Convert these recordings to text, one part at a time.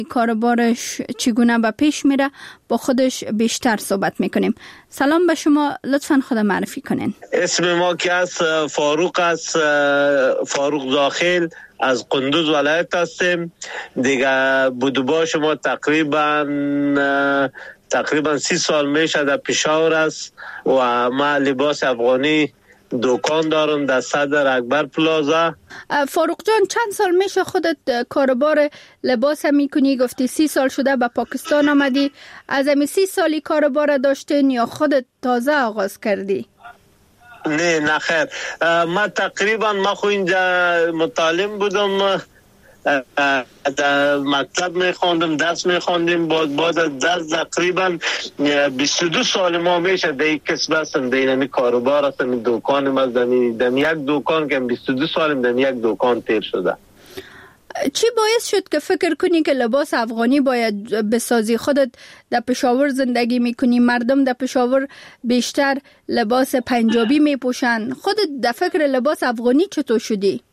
کاربارش چگونه به پیش میره با خودش بیشتر صحبت میکنیم. سلام به شما، لطفاً خود معرفی کنین. اسم ما که از فاروق است، فاروق داخل از قندوز ولایت هستیم. دیگه بودوبا شما تقریبا 30 سال میشه در پشاور است و ما لباس افغانی دکان دارم در صدر اکبر پلازا. فاروق جان، چند سال میشه خودت کاربار لباس میکنی؟ گفتی 30 سال شده به پاکستان آمدی. از امی 30 سالی کاربار داشتین یا خودت تازه آغاز کردی؟ نه خیر، ما خو اینجا متعلم بودم، مکتب میخوندم، درس میخوندیم. بعد از درس تقریبا 22 سال ما میشه در یک کسب هستم، در این کاروبار هستم. دکانم از دم یک دکان که 22 سالم در یک دکان تیر شده. چی باعث شد که فکر کنی که لباس افغانی باید بسازی؟ خودت در پشاور زندگی میکنی، مردم در پشاور بیشتر لباس پنجابی میپوشن. خودت در فکر لباس افغانی چطور شدی؟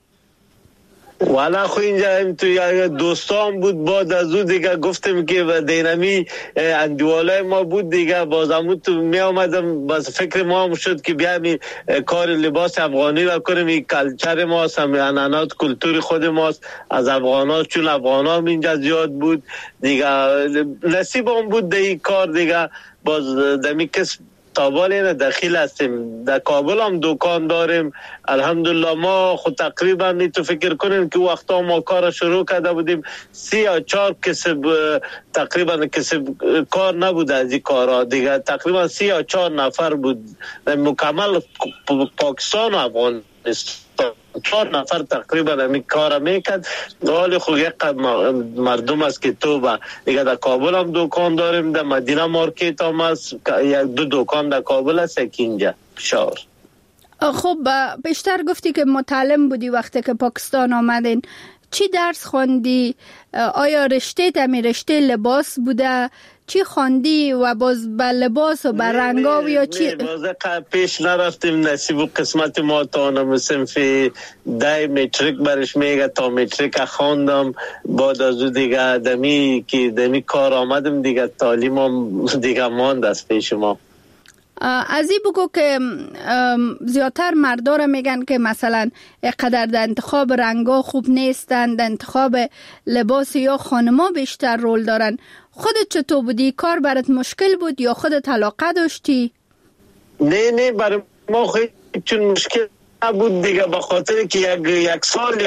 والا خو اینجا تو یا دوستان بود، بعد از او دیگه گفتم که دینمی اندوالای ما بود دیگه، بازمون تو می آمدم، باز فکر ما هم شد که بیایم کار لباس افغانی را کنیم. این کلچر ماست، عنعنات کلتور خود ماست از افغانا، چون افغانا هم اینجا زیاد بود دیگه. نصیب هم بود در این کار دیگه. باز دمی کس تابال داخل هستیم. در کابل هم دکان داریم الحمدلله. ما خود تقریبا تو فکر کنیم که وقتا ما کار شروع کرده بودیم 3 یا 4 کسب تقریبا کسب کار نبود از این کارا دیگه. تقریبا 3 یا 4 نفر بود مکمل پاکستان و افغانستان. 4 نفر تقریبا همین کار میکرد. حال خود یک مردم است که تو با دیگه در کابل هم دکان داریم، در مدینه مارکت هم است، 1-2 دکان در کابل است، یک اینجا پشاور. خب بیشتر گفتی که متعلم بودی وقتی که پاکستان آمدین. چی درس خوندی؟ آیا رشته تمی رشته لباس بوده؟ چی خواندی و باز به لباس و به رنگا یا چی؟ باز پیش نرفتیم، نصیب و قسمت ما تا صنف 10 متریک برش میگه، تا متریک خواندم. بعد از او دیگه دمی کار آمدم دیگه، تعلیمم دیگه ماند از پیش ما. از این بگو که زیادتر مردارا میگن که مثلا اقدر در انتخاب رنگا خوب نیستن، در انتخاب لباس یا خانما بیشتر رول دارن. خودت چطور بودی؟ کار برات مشکل بود یا خودت علاقه داشتی؟ نه برای ما خیلی چون مشکل بود دیگه، به خاطر که یک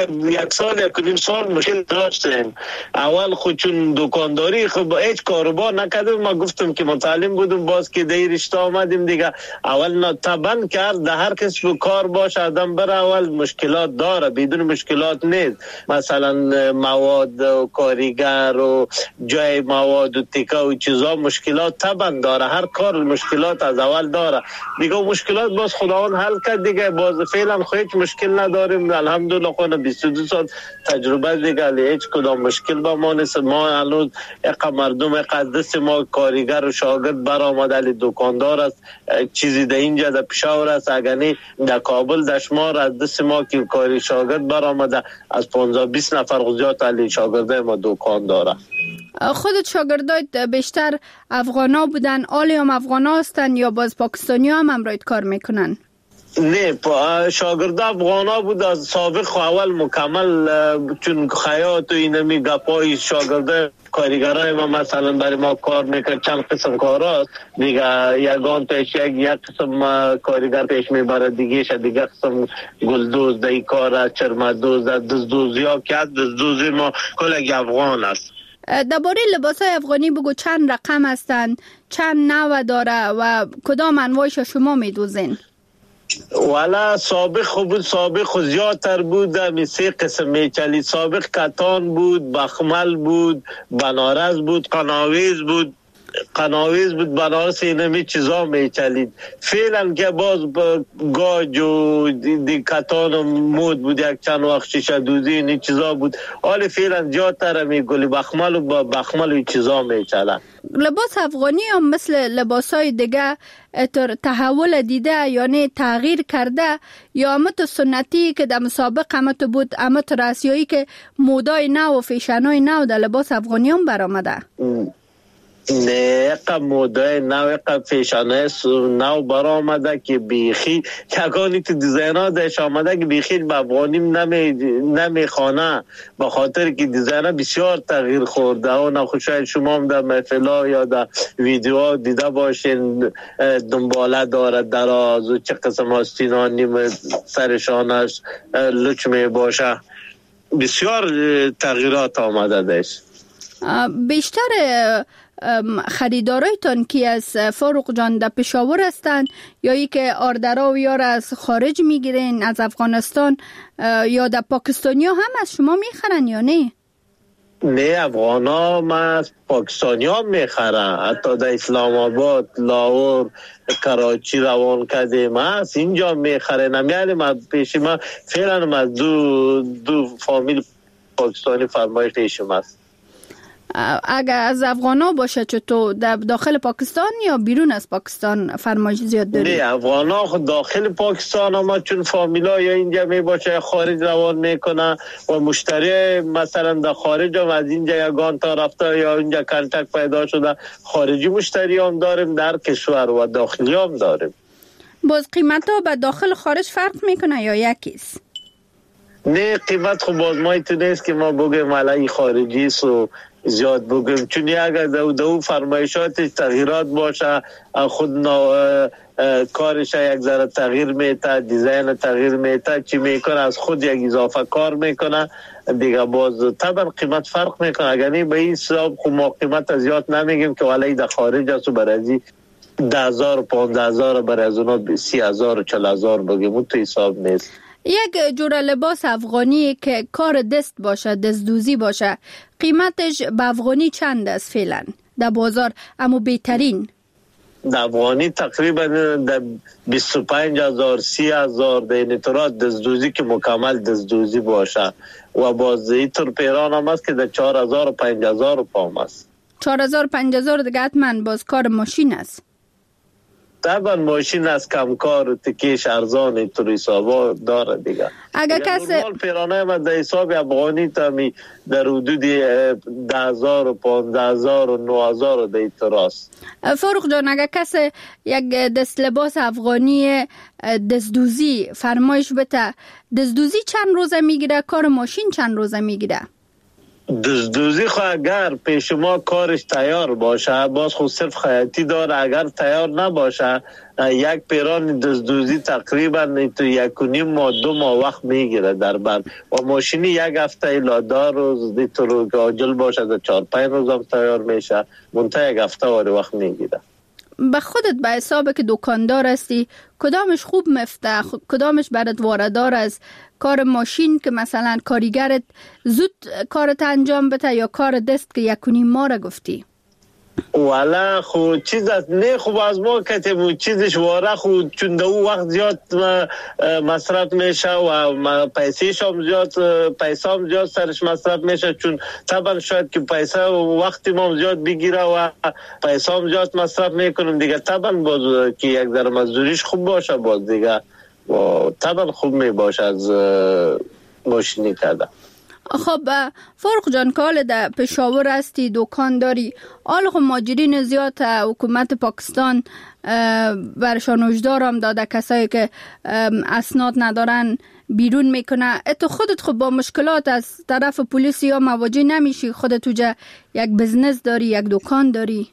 سال مشکل داشتیم. اول خود چون دکانداری خب هیچ کاروبار نکردم. ما گفتم که متعلم بودم، باز که در رشته آمدیم دیگه. اول طبعا کرد در هر کس کار باشه آدم بره، اول مشکلات داره، بدون مشکلات نیست. مثلا مواد و کاریگر و جای مواد و تیکه و چیزا مشکلات طبعا داره. هر کار مشکلات از اول داره دیگه. مشکلات باز خداوند حل کرد دیگه. باز فعلا هیچ مشکل نداریم الحمدلله. خونه 22 سال تجربه دیگه، هیچ کدام مشکل با ما نیست. ما الان یک مردم یک دست ما کارگر و شاگرد برآمده، دکاندار است، چیزی در اینجا در پشاور است. اگر در کابل در شمار از دست ما که کاری شاگرد برآمده از 15-20 نفر زیاد علی شاگرده ما دکان داره. خودت شاگردایت بیشتر افغانا بودن؟ آلی هم افغانا هستن یا باز پاکستانی هم امرایت کار میکنن؟ نه، شاگرد افغانا بود از سابق. اول مکمل چون خیاط و اینمی گپای شاگرد کارگرای ما مثلا برای ما کار میکرد. چند قسم کاراست دیگه، یگان پیش یک قسم کارگر پیش میبره دیگه، دیگه قسم گلدوز در این کار، چرمدوز، دزدوزی ها که دزدوزی ما کل افغان است. درباره لباسای افغانی بگو، چند رقم هستن، چند نوع داره و کدام انواعش شما میدوزین؟ والا سابق زیادتر بود. می 3 قسم میچلی. سابق کتان بود، بخمل بود، بنارس بود، قناویز بود. قناویز بود بنابراین اینمی چیزا میچلید. فعلا که باز گاج و دیکتان و مود بود یک چند وقت شیشه دوزی این چیزا بود. حالی فعلا زیادتر می گلی بخمل و با بخمل و چیزا میچلن. لباس افغانی هم مثل لباسای دیگه تحول دیده یعنی تغییر کرده یا امت سنتی که در مسابق امت بود امت راسیایی که مودای نو و فیشنای نو در لباس افغانی هم برآمده؟ نه اقا مودای نو اقا فیشنای نو برآمده که بیخی یکانی که دیزاینا داشت آمده که بیخی به افغانیم نمیخوانه به خاطر که دیزاینا بسیار تغییر خورده و نخوشاید شما هم در محفلا یا در ویدیوها دیده باشین دنباله داره دراز و چه قسم آستینانی سرشانش لچ می باشه بسیار تغییرات آمده داشت. بیشتر خریدارایتان کی از فاروق جان در پشاور هستند یا ای که آردرا و یار از خارج میگیرین از افغانستان یا در پاکستانی هم از شما میخرن یا نه؟ نه افغان ها ما از پاکستانی ها میخرن حتی در اسلام آباد لاهور کراچی روان کرده ما از اینجا میخرن نمیالی ما پیش ما فعلا ما دو فامیل پاکستانی فرمایش پیشم است. اگر از افغانا باشه چطور در داخل پاکستان یا بیرون از پاکستان فرمایش زیاد داری؟ نه افغانا خود داخل پاکستان اما چون فامیلا یا اینجا می باشه خارج روان میکنه و مشتری مثلا در خارج هم از اینجا یگان تا رفته یا اینجا کنتک پیدا شده خارجی مشتری هم داریم در کشور و داخلی هم داریم. باز قیمت ها به داخل خارج فرق میکنه یا یکیست؟ نه قیمت خب باز ما نیست که ما بگیم علی خارجی سو زیاد بگیم چون اگر دو فرمایشات تغییرات باشه خود کارش یک ذره تغییر میته دیزاین تغییر میته چی میکنه از خود یک اضافه کار میکنه دیگه باز طبعا قیمت فرق میکنه. اگر نه به این حساب خب ما قیمت زیاد نمیگیم که ولی در خارج است و برای 10,000 و 15,000 برای از اونا 30,000 و 40,000 بگیم اون تو حساب نیست. یک جور لباس افغانی که کار دست باشه دستدوزی باشه قیمتش به افغانی چند است فعلا در بازار اما بهترین؟ در افغانی تقریبا در 25,000 30,000 در این طورات دستدوزی که مکمل دستدوزی باشه و باز اینطور پیران هم است که در 4,000 و 5,000 پام است. 4,000 5,000 دیگه حتما باز کار ماشین است. طبعا ماشین از کمکار تکیش ارزان اینطور حسابا داره دیگه. اگر کسی نورمال پیرانه ما در حساب افغانی تامی در حدود 10,000 و 15,000 و 9,000 در اینطور است. فاروق جان اگر کسی یک دست لباس افغانی دستدوزی فرمایش بده دستدوزی چند روزه میگیره کار ماشین چند روزه میگیره؟ دزدوزی خو اگر پیش ما کارش تیار باشه باز خود صرف خیاطی داره اگر تیار نباشه یک پیران دزدوزی تقریبا تو 1.5 ماه 2 ماه وقت میگیره در بر و ماشینی یک هفته الا 10 روز دیتر عاجل باشه در 4-5 روز هم تیار میشه منتها یک هفته وقت میگیره. به خودت به حساب که دکاندار هستی کدامش خوب مفته کدامش برات واردار است کار ماشین که مثلا کاریگرت زود کارت انجام بده یا کار دست که 1.5 ماه را گفتی؟ والا خو چیز از نه خوب از ما کتیم چیزش واره خود چون دو وقت زیاد مصرف میشه و پیسیش هم زیاد سرش مصرف میشه چون طبعا شاید که پیسه و وقتی ما زیاد بگیره و پیسه هم زیاد مصرف میکنیم دیگه طبعا باز که یک در مزدوریش خوب باشه باز دیگه و طبعا خوب میباشه از ماشینی کرده. خب فاروق جان کال در پشاور هستی دکان داری آل خب ماجرین زیاد حکومت پاکستان برشان هشدار هم داده کسایی که اسناد ندارن بیرون میکنه تو خودت خب با مشکلات از طرف پلیس یا مواجه نمیشی خودت توجه یک بزنس داری یک دکان داری؟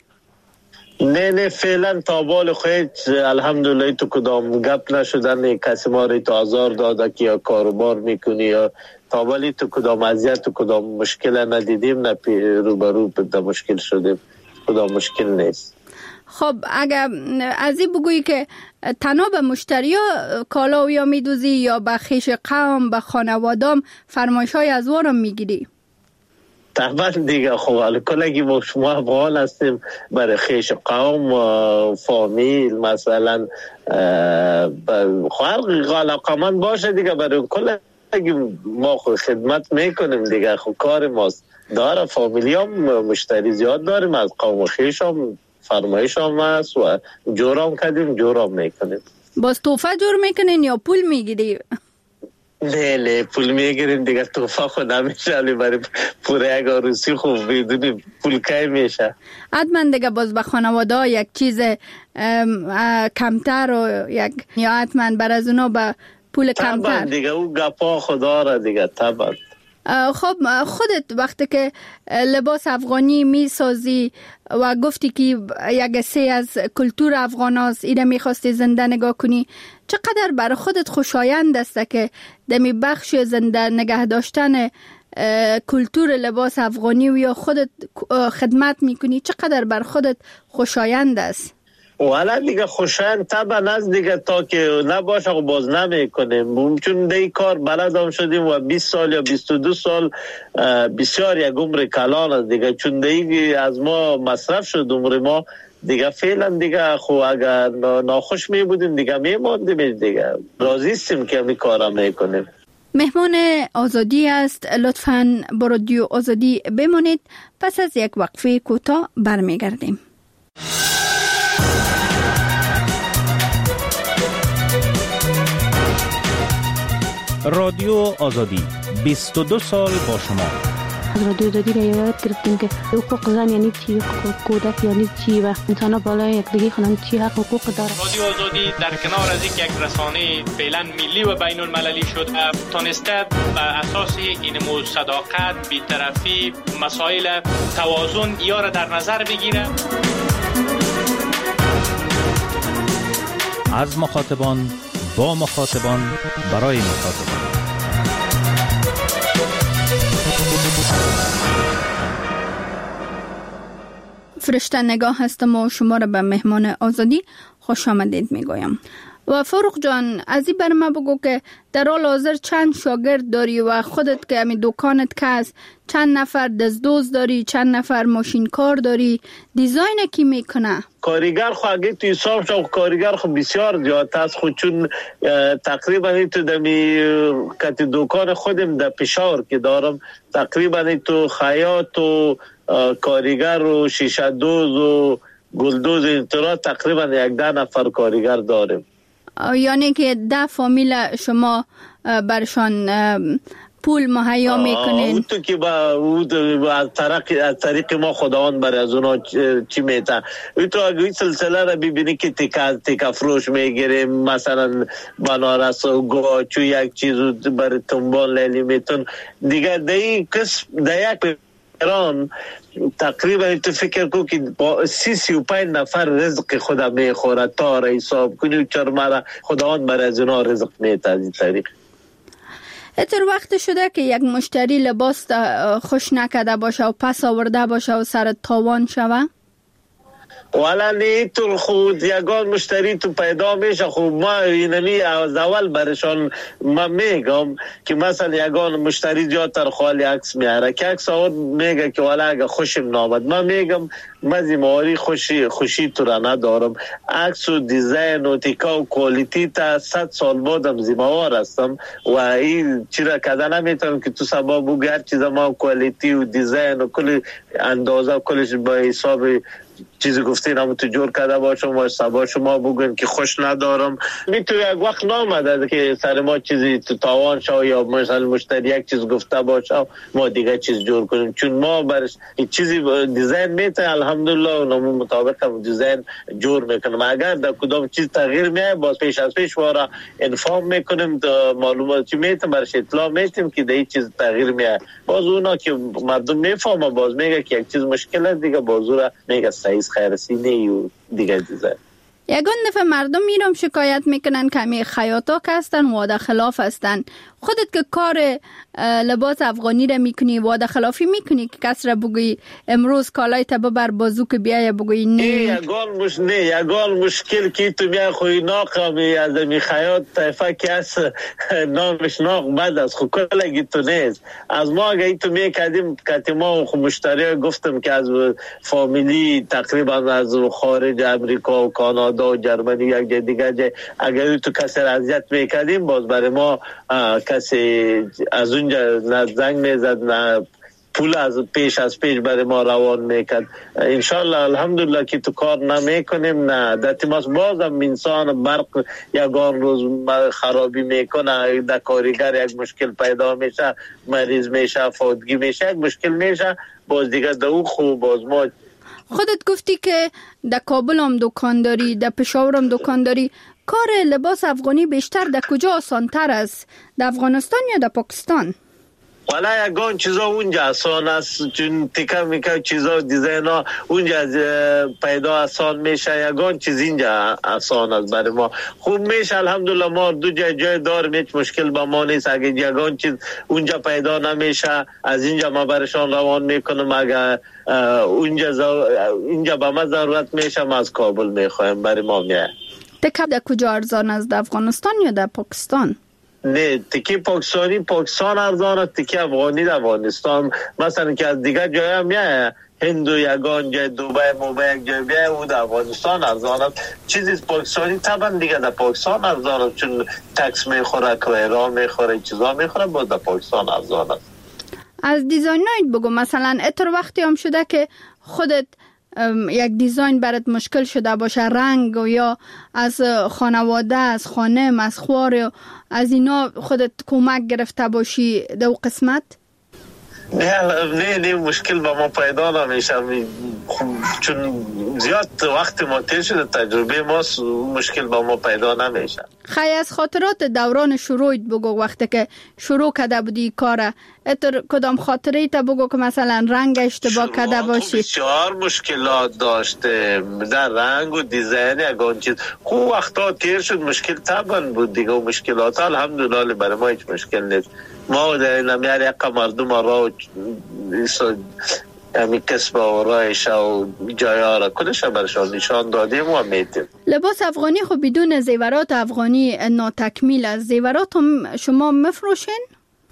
نه فعلا تا بال خود الحمدلله تو کدام گپ نشدن کسی ما رو تو آزار داده که یا کاروبار میکنی یا تا بالی تو کدام اذیت تو کدام مشکل ندیدیم نه روبرو به مشکل شدیم کدام مشکل نیست. خب اگر از این بگویی که تنها به مشتری ها کالا یا میدوزی یا به خیش قوم به خانوادام فرمایش های از وارم میگیری؟ طبعا دیگه خب کلگی ما شما افغان هستیم برای خیش قوم فامیل مثلا خلق علاقمند باشه دیگه برای کلگی ما خود خدمت میکنیم دیگه خب کار ماست داره فامیلی هم مشتری زیاد داریم از قوم خیش هم فرمایش هم هست و جورام کردیم جورام میکنیم. باز توفه جور میکنین یا پول میگیری؟ نه پول میگیریم دیگه توفه خود نمیشه علی برای پوره یک عروسی خوب بدونیم پول که میشه حتما دیگه باز به خانواده یک چیز کمتر و یک یا حتما بر از اونا به پول کمتر طبعا دیگه او گپا خدا را دیگه طبعا. خب خودت وقتی که لباس افغانی می-سازی و گفتی که یک سه از کلتور افغان هست ایره میخواستی زنده نگاه کنی چقدر برای خودت خوشایند است که دمی بخش زنده نگه داشتن کلتور لباس افغانی و یا خودت خدمت میکنی چقدر برای خودت خوشایند است؟ والا دیگه خوشایند طبعا از دیگه تا که نباشه و باز نمیکنیم چون دی کار بلد هم شدیم و 20 سال یا 22 سال بسیار یک عمر کلان است دیگه چون دی از ما مصرف شد عمر ما دیگه فعلا دیگه خو اگر ناخوش می بودیم دیگه میماندیم دیگه راضی هستیم که می کارا میکنیم. مهمان آزادی است لطفاً با رادیو آزادی بمانید پس از یک وقفه کوتاه برمیگردیم. رادیو آزادی 22 سال با شما. از رادیو آزادی را یاد گرفتیم که حقوق زن یعنی چی، حقوق کودک یعنی چی و انسان بالای یکدیگه خودن چی حقوق داره. رادیو آزادی در کنار از یک رسانه فعلا ملی و بین المللی شده تونسته بر اساس این صداقت، بی‌طرفی، مسائل توازن یا را در نظر بگیره. از مخاطبان با مخاطبان برای مخاطبان. فرشته نگاه هستم و شما را به مهمان آزادی خوش آمدید میگویم. و فاروق جان از این بر ما بگو که در حال حاضر چند شاگرد داری و خودت که همی دکانت که هست چند نفر دزدوز داری، چند نفر ماشین کار داری، دیزاین کی میکنه؟ کارگر خو اگه تو حساب شو کارگر خو بسیار زیاد است خود چون تقریبا تو دمی کتی دکان خودم در پشاور که دارم تقریبا تو خیاط و کارگر و شیشه دوز و گلدوز اینطورا تقریبا 11 نفر کارگر داریم. یعنی که 10 فامیل شما برشان پول مهیا میکنین؟ تو که از طریق ما خداوند برای از اونا چی میتن تو اگه این سلسله را ببینی که تیکا فروش میگیریم مثلا بنارس و گاچو یک چیزو برای تنبان لیلی میتون دیگه دی کس یک ایران تقریبا تو فکر کو که با 35 نفر رزق خدا میخوره تا را حساب کنی چرمارا خداوند برای از اونا رزق میته از این طریق. اتر وقت شده که یک مشتری لباس خوش نکده باشه و پس آورده باشه و سر تاوان شوه؟ والا نیتون خود یگان مشتری تو پیدا میشه خب ما اینمی از اول برشان ما میگم که مثلا یگان مشتری جاتر خالی عکس میاره که عکس آورد میگه که والا اگه خوشم نامد ما میگم من زیماری خوشی تو را ندارم عکس و دیزاین و تیکا و کوالیتی تا 100 سال بعدم زیموار هستم و این چرا کده نمیتونم که تو سبا بگو هر چیز ما کوالیتی و دیزاین و کل اندازه کلش با حساب چیزی گفتین هم تو جور کرده باشم و سبا شما بگوین که خوش ندارم تو یک وقت نامده که سر ما چیزی تو تاوان شو یا مثلا مشتری یک چیز گفته باشه ما دیگه چیز جور کنیم چون ما برش چیزی دیزاین میته الحمدلله و نمون مطابق هم دیزاین جور میکنم اگر در کدام چیز تغییر میه باز پیش از پیش وارا انفارم میکنیم معلوماتی میته برش اطلاع میتیم که در چیز تغییر میه باز اونا که مردم میفهمه باز میگه که یک چیز مشکل است دیگه باز را میگه سایز خیرسی نیو دیگه دیزاین. یگان دفعه مردم میرم شکایت میکنن که همی خیاطا که هستن وعده خلاف هستن خودت که کار لباس افغانی را میکنی وعده خلافی میکنی که کس را بگوی امروز کالای تا ببر بازو که بیای بگوی نه؟ یگان مشکل که تو بیا خوی ناقمی از می خیاط طیفه که از نامش ناق بد است خو کلگی تو نیست. از ما اگه تو میکردیم که ما خو مشتری گفتم که از فامیلی تقریبا از خارج امریکا و کانادا و جرمنی یک جای دیگه جای اگر تو کسی را اذیت میکردیم باز برای ما کسی از اونجا نه زنگ میزد نه پول از پیش برای ما روان میکرد. انشالله الحمدلله که تو کار نمیکنیم نه دتی ماست بازم انسان برق یگان روز خرابی میکنه در کاریگر یک مشکل پیدا میشه مریض میشه فوتگی میشه یک مشکل میشه باز دیگه دو خوب باز ما. خودت گفتی که در کابل هم دکان داری در پشاور هم دکان داری. کار لباس افغانی بیشتر در کجا آسان‌تر است؟ در افغانستان یا در پاکستان؟ والا یگان چیزا اونجا آسان است چون تکه میکه چیزا دیزاینا اونجا پیدا آسان میشه. یگان چیز اینجا آسان است برای ما خوب میشه الحمدلله. ما دو جای داریم هیچ مشکل با ما نیست. اگه یگان چیز اونجا پیدا نمیشه از اینجا ما برشان روان میکنم. اگه اینجا به ما ضرورت میشه ما از کابل میخوایم برای ما میه. تکه در کجا ارزان است؟ در افغانستان یا در پاکستان؟ نه تکی پاکستان ارزان است. تکی افغانی در افغانستان مثلا که از دیگه جای هم میه هندو یگان جای دوبای یک جای بیه او در افغانستان ارزان است. چیزی پاکستانی طبعا دیگه در پاکستان ارزان است چون تکس میخوره کرایه میخوره چیزا میخوره باز در پاکستان ارزان است. از دیزاینایت بگو مثلا اتر وقتی هم شده که خودت یک دیزاین برات مشکل شده باشه رنگ و یا از خانواده از خانم از خوار از اینا خودت کمک گرفته باشی دو قسمت؟ نه مشکل با ما پیدا نمیشه چون زیاد وقت ما تیر شده تجربه ما مشکل با ما پیدا نمیشه. خیلی از خاطرات دوران شروعت بگو وقتی که شروع کرده بودی کاره اتر کدام خاطره تا بگو که مثلا رنگ اشتباه کرده باشی؟ بسیار مشکلات داشته در رنگ و دیزاین یگان چیز خوب وقتا تیر شد مشکل طبعا بود دیگه و مشکلات الحمدلله برای ما هیچ مشکل نیست. ما در نمیار یک مردم را همی کسب و رایش و جایه را کلش برشان نشان دادیم و میتیم. لباس افغانی خب بدون زیورات افغانی ناتکمیل است. زیورات هم شما مفروشین؟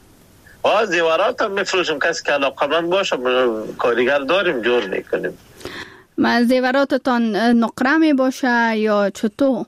زیورات هم مفروشیم کسی که علاقمند باشه کاریگر داریم جور میکنیم. زیوراتتان نقره می باشه یا چطور؟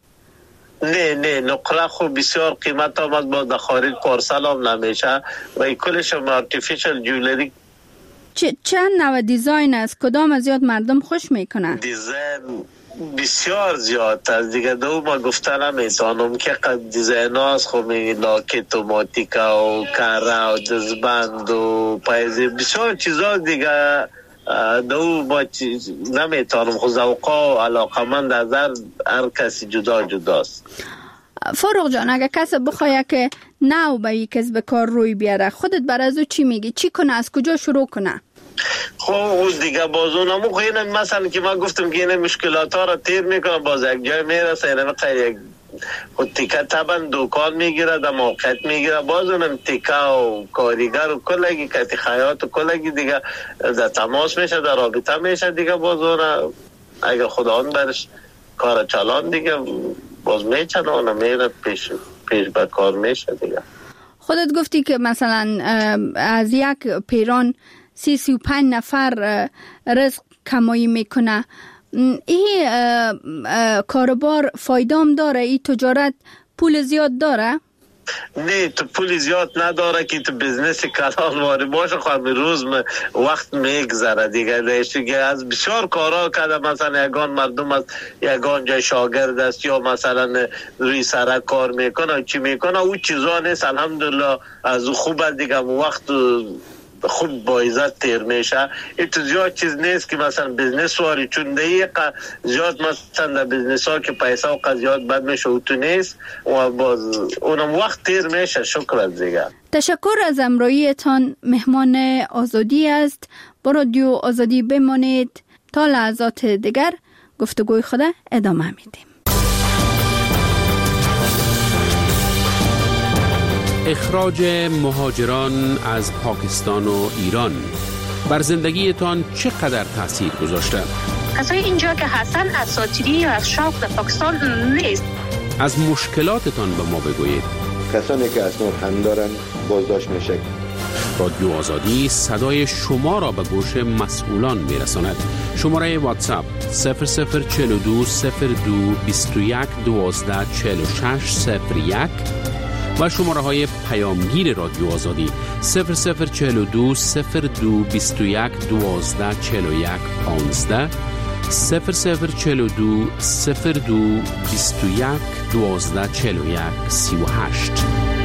نه نقره خوب بسیار قیمت هم از با خارج پارسل هم نمیشه و کلش هم آرتیفیشل جولری. چند نوع دیزاین است؟ کدام از زیاد مردم خوش میکنن؟ دیزاین بسیار زیاد است دیگه دو ما گفتن نمیتونم که قد دیزاین هاست خب میگی لاکت و ماتیکا و کاره و دزبند و پایزی بسیار چیزا دیگه دو ما نمیتونم خود ذوقا و علاقه من نظر هر کسی جداست. فاروق جان اگه کسی بخواه که نو به یک کسب کار روی بیاره خودت بر از او چی میگی؟ چی کنه؟ از کجا شروع کنه؟ خب دیگه بازونمو خیلی مثلا که من گفتم که این مشکلات ها را تیر میکنم باز یک جای میرسه اینه خیلی خود تیکه طبعا دکان میگیره در موقعیت میگیره باز اونم تیکه و کاریگر و کلگی کتی خیاط و کلگی دیگه در تماس میشه در رابطه میشه دیگه باز اونم اگه خدا برش کار چلان دیگه باز میچنه اونم میره پیش به کار میشه دیگه. خودت گفتی که مثلا از یک پیران 30-35 نفر رزق کمایی میکنه. این کاربار فایدام داره؟ این تجارت پول زیاد داره؟ نه تو پول زیاد نداره که تو بزنس کلان واری باشه خواهد روز وقت میگذره دیگه از بسیار کارها کرده مثلا یگان مردم از یگان جای شاگرد است یا مثلا روی سرک کار میکنه چی میکنه او چیزا نیست الحمدلله از خوب دیگه وقت خوب با عزت تیر میشه. این تو زیاد چیز نیست که مثلا بزنس واری چون دقیقه زیاد مثلا در بزنس ها که پیسه و قضیات بد میشه او تو نیست و باز اونم وقت تیر میشه. شکر دیگه. تشکر از امرویتان. مهمان آزادی است. با رادیو آزادی بمانید تا لحظات دیگر گفتگوی خود ادامه میدیم. اخراج مهاجران از پاکستان و ایران بر زندگیتان چقدر تاثیر گذاشته؟ کسای اینجا که هستن اساطیری یا از شوق در پاکستان نیست. از مشکلاتتان به ما بگویید. کسانی که اسناد هم دارن بازداشت میشه. رادیو آزادی صدای شما را به گوش مسئولان میرساند. شماره واتساپ 0042 02 21 12 46 01 و شماره های پیامگیر رادیو آزادی 0042 02 21 12 41 15 0042 02 21 12 41 38.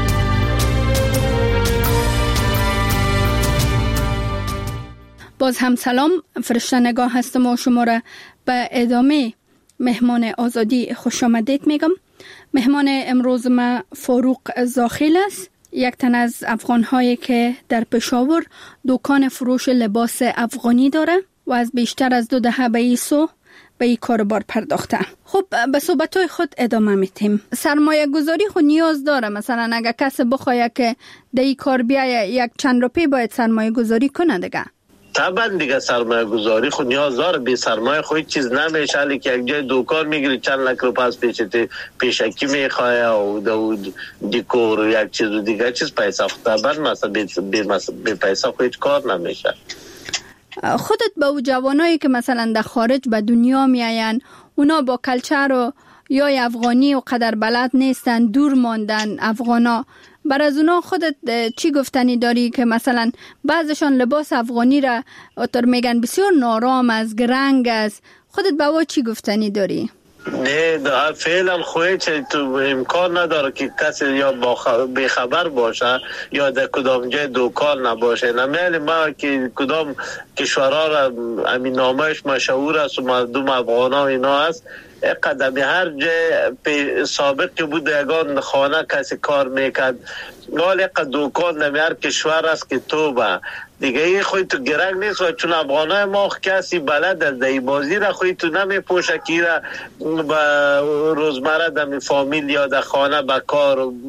باز هم سلام، فرشته نگاه هستم و شما را به ادامه مهمان آزادی خوش آمدید میگم. مهمان امروز ما فاروق زاخیل است، یک تن از افغان‌هایی که در پشاور دکان فروش لباس افغانی داره و از بیشتر از 2 دهه به این سو به این کاربار پرداخته. خب به صحبت‌های خود ادامه میتیم. سرمایه گذاری خود نیاز داره، مثلا اگر کسی بخواد که در این کار بیایه یک چند روپی باید سرمایه گذاری کنه دیگه. طبعا دیگه سرمایه گذاری خود نیاز داره، بی سرمایه خود چیز نمیشه. علی که یک جای دکان میگیری چند لک رو پس پیشکی میخواه و دیکور یک چیز و دیگه چیز پیسه خود طبعا مثلا بی پیسه خود کار نمیشه. خودت با او جوانایی که مثلا در خارج به دنیا میاین، اونا با کلچر و یا افغانی و قدر بلد نیستن، دور ماندن افغانا، بر از اونا خودت چی گفتنی داری که مثلا بعضشان لباس افغانی را اتر میگن بسیار نارام از گرنگ است، خودت با او چی گفتنی داری؟ نه فعلا خواهی تو امکان نداره که کسی یا بخبر باشه یا در کدام جای دکان نباشه. نمیلی ما که کدام کشورها را امین نامش مشهور است و مردم افغان ها اینا است، قدمی هر جای سابق که بود یگان خانه کسی کار میکرد، ولی دکان نمی هر کشور است که تو با دیگه ای خوی تو گرنگ نیست و چون افغانای ما کسی بلد از دی بازی را خوی تو نمی پوشه که را با روزمره در فامیل یا در خانه با کار و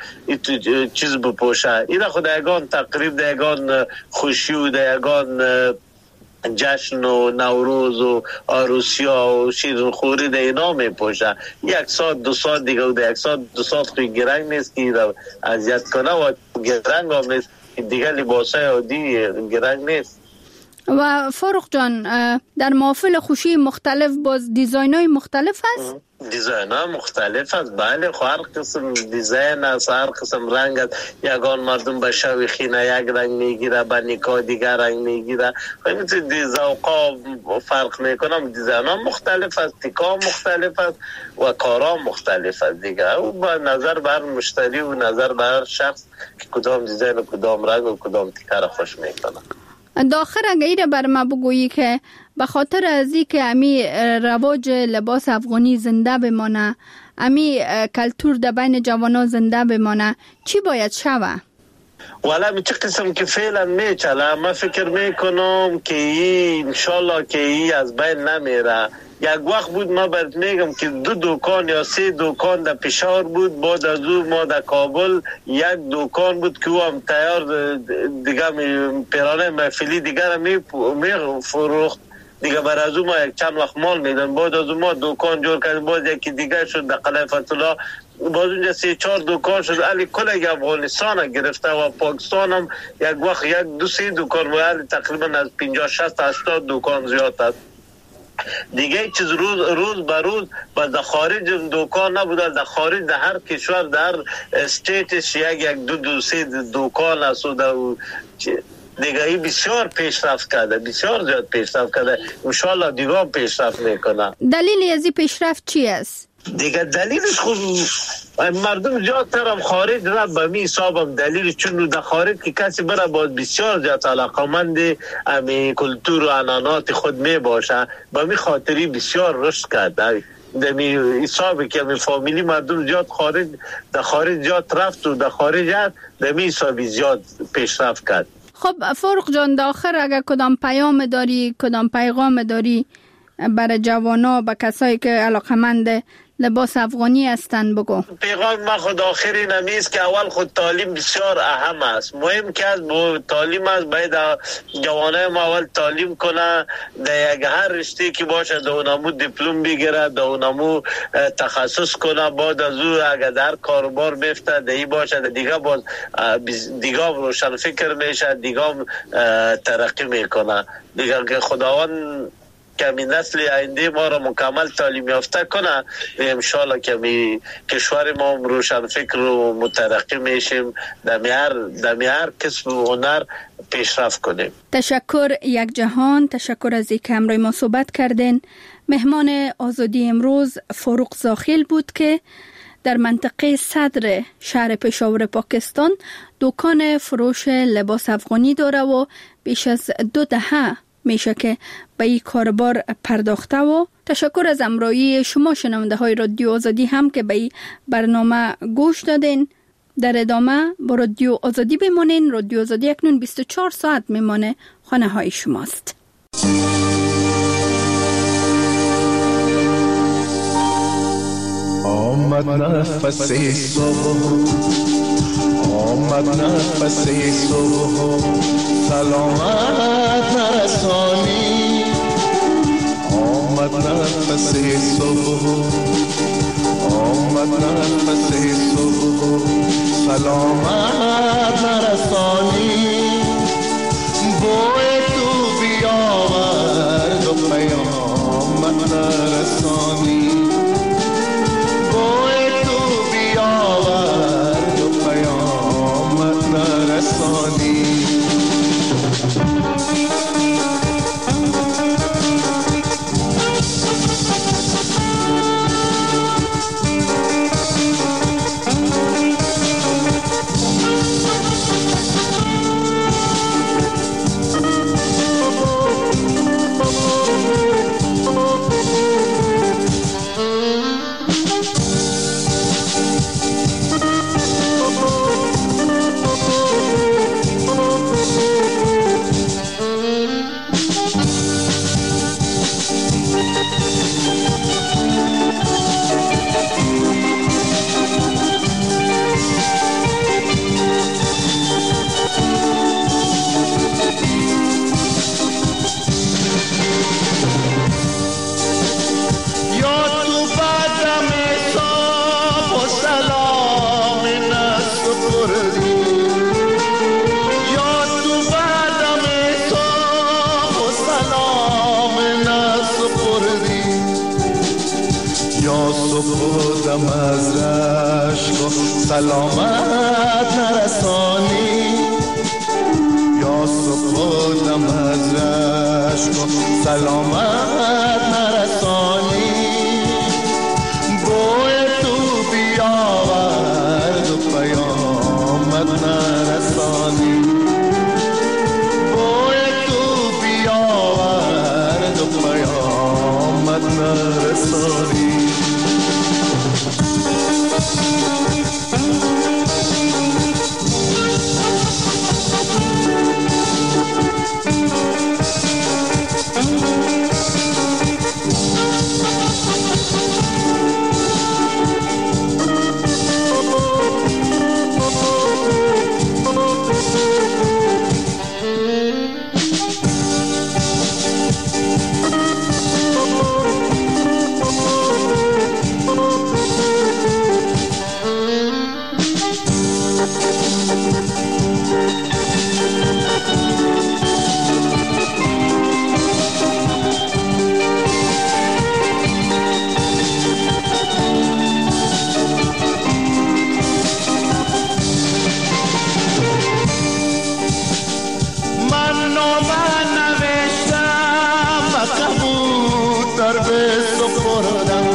چیز بپوشه. این خود یگان تقریب در یگان خوشی و در یگان جشن و نوروز و عروسیا و شیرین خوری در اینا می پوشه. 1 ساعت 2 ساعت دیگه و در 1 ساعت 2 ساعت خوی گرنگ نیست که را اذیت کنه و گرنگ هم نیست دیگه، لباسای عادی گرنگ نیست. و فاروق جان در محافل خوشی مختلف باز دیزاین‌های مختلف هست؟ دیزاین‌ها مختلف است، بله. هر قسم دیزاین است، هر قسم رنگ است. یگان مردم به شوی خینه یک رنگ میگیره، به نکاح دیگر رنگ میگیره. همین ذوقا فرق میکنه. دیزاین‌ها مختلف است، تکا مختلف است و کارا مختلف است دیگه. او با نظر بر مشتری و نظر بر شخص که کدام دیزاین و کدام رنگ و کدام تکا را خوش میکنه. داخل اگه ایره بر ما بگویی که به خاطر از این که امی رواج لباس افغانی زنده بمانه، امی کلتور در بین جوانا زنده بمانه، چی باید شوه؟ والا می چه قسم که فعلا میچله، من فکر میکنم که این انشالله که این از بین نمیره. یک وقت بود ما برات میگم که 2 دکان یا 3 دکان در پشاور بود، بعد از او ما در کابل 1 دکان بود که او هم تیار دیگه پیرانه محفلی دیگر می فروخت دیگه. بر از او ما یک چند وقت مال میدن، بعد از او ما دکان جور کردیم، باز یکی دیگه شد در قلعه فتح‌الله، باز اونجا 3-4 دکان شد. علی کل افغانستان گرفته و پاکستان هم یک وقت 1-2-3 دکان و علی تقریبا از 50-60-80 دکان زیاد است دیگه. چیز روز به روز در خارج دکان نبود، در خارج در هر کشور در استیتش 1-2-3 دکان است و دیگه ای بسیار پیشرفت کرده، بسیار زیاد پیشرفت کرده. انشالله دیگه هم پیشرفت میکنه. دلیل از این پیشرفت چی است؟ دیگه دلیلش خود مردم زیادتر هم خارج را به می حسابم دلیلش، چون در خارج که کسی بره باید بسیار زیاد علاقمند امی کلتور و عنعنات خود می باشه، به می خاطری بسیار رشد کرده. دمی حسابی که می فامیلی مردم زیاد در خارج زیاد رفت و در خارج هست، دمی حسابی زیاد پیشرفت کرد. خب فاروق جان، داخل اگر کدام پیام داری، کدام پیغام داری برای جوانا، با کسایی که علاقمند لباس افغانی هستند بگو. پیغام ما خود آخری نمیست که اول خود تعلیم بسیار اهم است. مهم که از تعلیم است، باید جوانای ما اول تعلیم کنه، در یک هر رشته که باشه در اونمو دیپلم بگیره، در اونمو تخصص کنه، بعد از او اگر در کاروبار بیفته دهی باشه دیگه باز دیگه روشن فکر میشه، دیگه ترقی میکنه. دیگه که خداوند کمی نسل آینده ما را مکمل تعلیم یافته کنه، انشالله کمی کشور ما روشن فکر و مترقی میشیم، در هر کسب و هنر پیشرفت کنیم. تشکر یک جهان، تشکر از اینکه همراه ما صحبت کردین. مهمان آزادی امروز فاروق زاخیل بود که در منطقه صدر شهر پشاور پاکستان دکان فروش لباس افغانی داره و بیش از 2 دهه میشه که به این کاربار پرداخته. و تشکر از همراهی شما شنونده های رادیو آزادی هم که به این برنامه گوش دادین. در ادامه با رادیو آزادی بمانین. رادیو آزادی اکنون 24 ساعت میمانه خانه های شماست. آمد نفس صبح، آمد نفس صبح، سلامت نرسانی. آمد نفس صبح، آمد نفس صبح، سلامت نرسانی. بوی تو بیاورد و پیامت نرسانی. خودم از رشق سلامت نرسانی. یا خودم از رشق سلامت نرسانی. بوی تو بیاورد و پیامت نرسانی. بوی تو بیاورد و پیامت نرسانی. کبوتر به سپردم